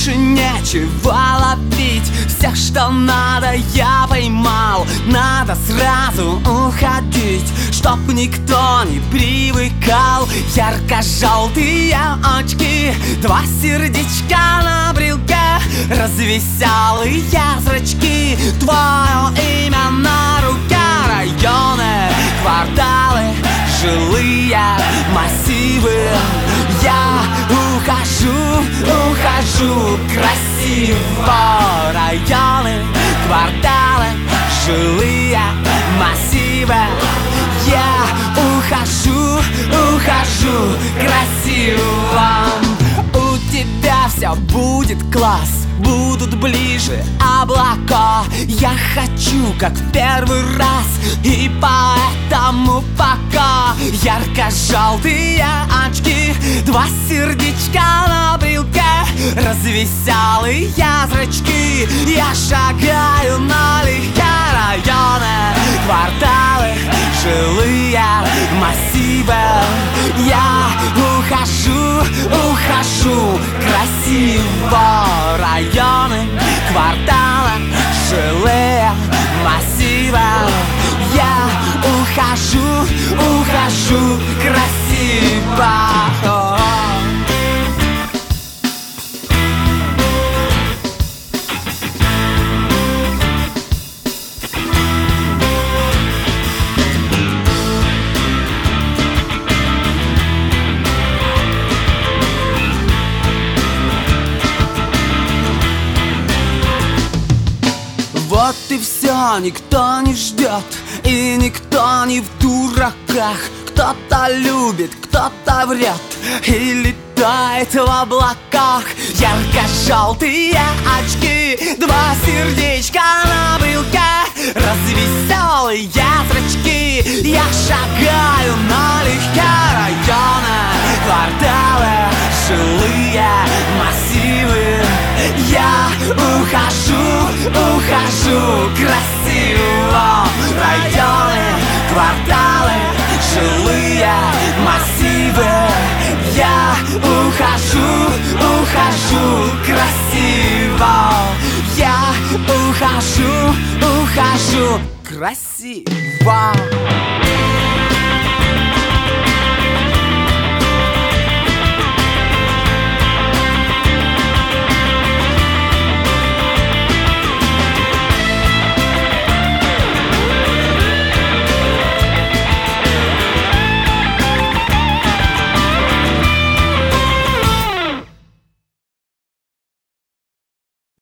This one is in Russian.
больше нечего ловить. Все, что надо, я поймал. Надо сразу уходить, чтоб никто не привыкал. Ярко-желтые очки, два сердечка на брелке, развеселые зрачки, твое имя на руке. Районы, кварталы, жилые массивы. Я ухожу красиво. Районы, кварталы, жилые массивы. Я ухожу красиво. У тебя все будет класс, будут ближе облака. Я хочу, как в первый раз, и поэтому пока. Ярко-желтые очки, два сердечка на брелке, развеселые зрачки. Я шагаю налегке. Районы, кварталы, жилые массивы. Я ухожу красиво. Районы, кварталы, жилые массивы. Я ухожу красиво. Вот и все, никто не ждет, и никто не в дураках. Кто-то любит, кто-то врет и летает в облаках. Ярко-желтые очки, два сердечка на брелке, развеселые зрачки. Я шагаю налегке. Районы, кварталы, жилые массивы. Я ухожу красиво. Районы, кварталы, жилые массивы. Я ухожу красиво. Я ухожу красиво.